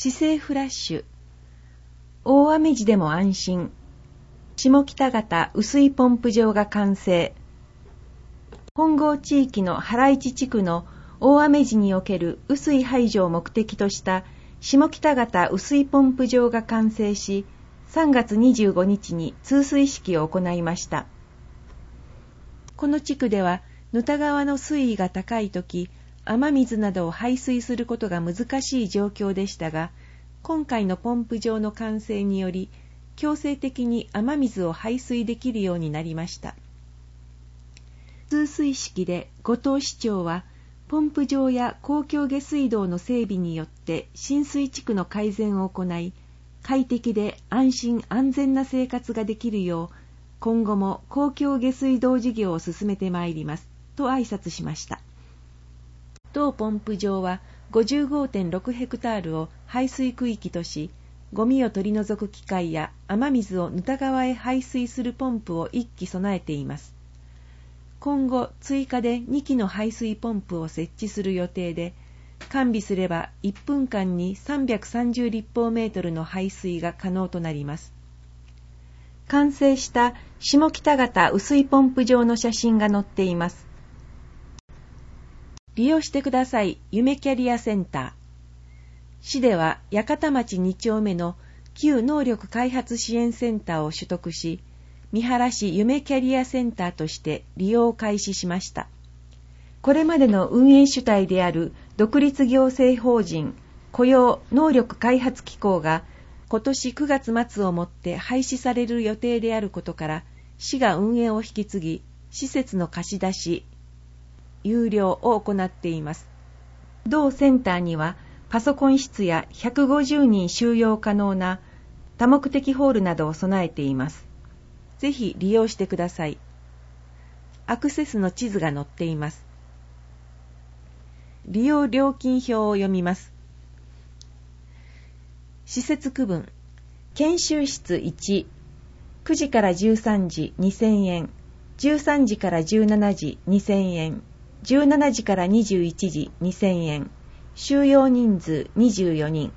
市政フラッシュ。大雨時でも安心。下北型雨水ポンプ場が完成。本郷地域の原市地区の大雨時における雨水排除を目的とした下北型雨水ポンプ場が完成し、3月25日に通水式を行いました。この地区では、沼田川の水位が高いとき、雨水などを排水することが難しい状況でしたが、今回のポンプ場の完成により、強制的に雨水を排水できるようになりました。通水式で後藤市長は、ポンプ場や公共下水道の整備によって浸水地区の改善を行い、快適で安心安全な生活ができるよう、今後も公共下水道事業を進めてまいります、と挨拶しました。同ポンプ場は 55.6 ヘクタールを排水区域とし、ゴミを取り除く機械や雨水を沼田川へ排水するポンプを1基備えています。今後追加で2基の排水ポンプを設置する予定で、完備すれば1分間に330立方メートルの排水が可能となります。完成した下北型雨水ポンプ場の写真が載っています。利用してください。夢キャリアセンター。市では八幡町2丁目の旧能力開発支援センターを取得し、三原市夢キャリアセンターとして利用を開始しました。これまでの運営主体である独立行政法人雇用能力開発機構が今年9月末をもって廃止される予定であることから、市が運営を引き継ぎ、施設の貸し出し、有料を行っています。同センターにはパソコン室や150人収容可能な多目的ホールなどを備えています。ぜひ利用してください。アクセスの地図が載っています。利用料金表を読みます。施設区分。研修室1、9時から13時2000円、13時から17時2000円、17時から21時2000円、収容人数24人。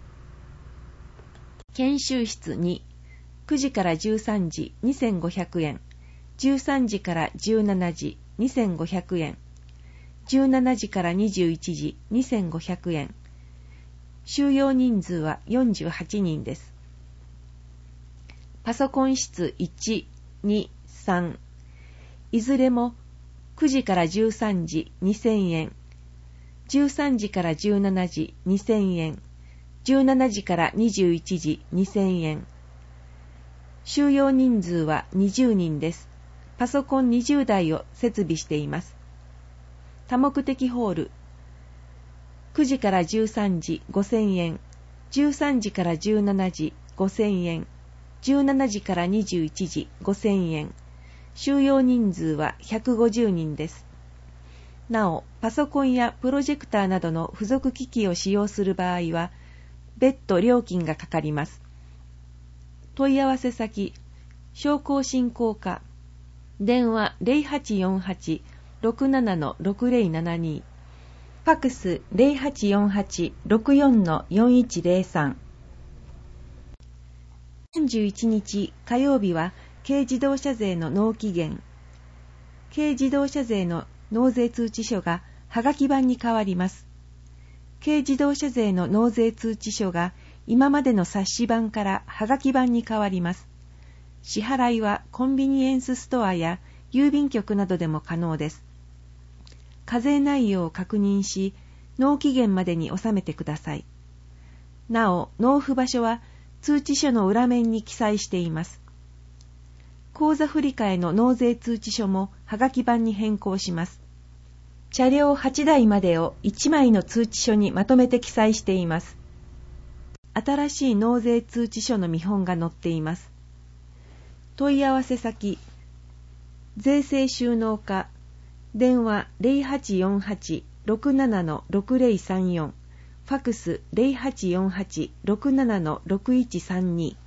研修室2、9時から13時2500円、13時から17時2500円、17時から21時2500円。収容人数は48人です。パソコン室1、2、3。いずれも9時から13時2000円、13時から17時2000円、17時から21時2000円。収容人数は20人です。パソコン20台を設備しています。多目的ホール。9時から13時5000円、13時から17時5000円、17時から21時5000円。収容人数は150人です。なお、パソコンやプロジェクターなどの付属機器を使用する場合は、別途料金がかかります。問い合わせ先、商工振興課、電話 0848-67-6072、ファクス 0848-64-4103。31日火曜日は軽自動車税の納期限。軽自動車税の納税通知書がはがき版に変わります。軽自動車税の納税通知書が今までの冊子版からはがき版に変わります。支払いはコンビニエンスストアや郵便局などでも可能です。課税内容を確認し、納期限までに納めてください。なお、納付場所は通知書の裏面に記載しています。口座振替の納税通知書もはがき版に変更します。車両8台までを1枚の通知書にまとめて記載しています。新しい納税通知書の見本が載っています。問い合わせ先、税制収納課、電話 0848-67-6034、ファクス 0848-67-6132。